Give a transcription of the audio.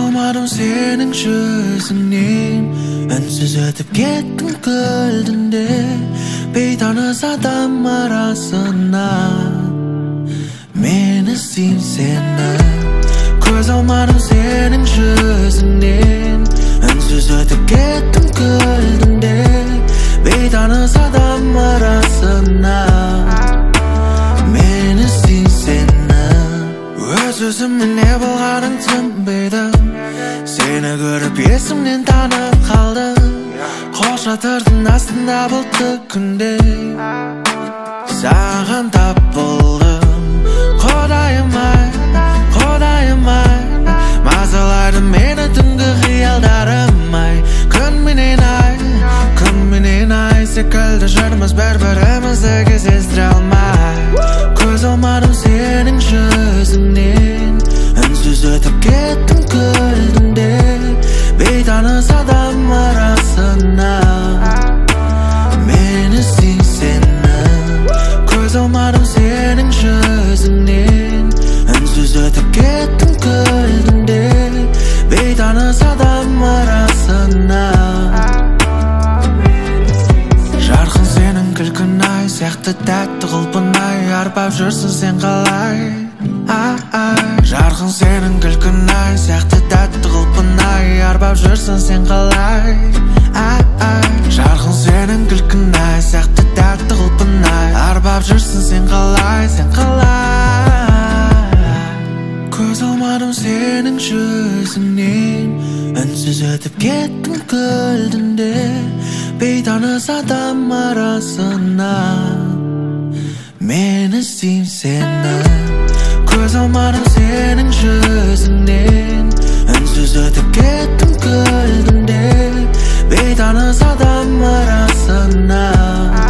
алмадым сенің жүзіңнен, үнсіз өтіп кеттім көлдінде бейтаныс адам арасына. Мен іздеймін сені, көз алмадым сенің жүзіңнен, үнсіз өтіп кеттім көлдінде бейтаныс адам арасына. Мен іздеймін сені, өз-өзімнен не болғаның түсінбедім, сені көріп есімнен танып қалдым. Қош жатырдың астында бұлтты күнде саған тап болдым. Құдайым ай, құдайым ай, мазалайды мені түнгі қиялдарым ай. Күнменен ай, секілді жүрміз бір-бірімізді кездестіре алмай. Көз алмадым сенің жүзіңнен, үнсіз өтіп кеттім көлдінде бейтаныс адам арасына. Мен іздеймін сені, көз алмадым сенің жүзіңнен, үнсіз өтіп кеттім көлдінде бейтаныс адам арасына. Жарқын сенің күлкің ай, сияқты тәтті құлпын ай, арбап жүрсің сен қалай. Жарқын сенің күлкің ай, сияқты тәтті құлпын ай, арбап жүрсің сен қалай. Жарқын сенің күлкің ай, сияқты тәтті құлпын ай, арбап жүрсің сен қалай, сен қалай. Көз алмадым сенің жүзіңнен, үнсіз өтіп кеттім көлдінде бейтаныс адам арасына. Мен іздеймін сені, көз алмадым сенің жүзіңнен, үнсіз өтіп кеттім көлдінде бейтаныс адам арасына.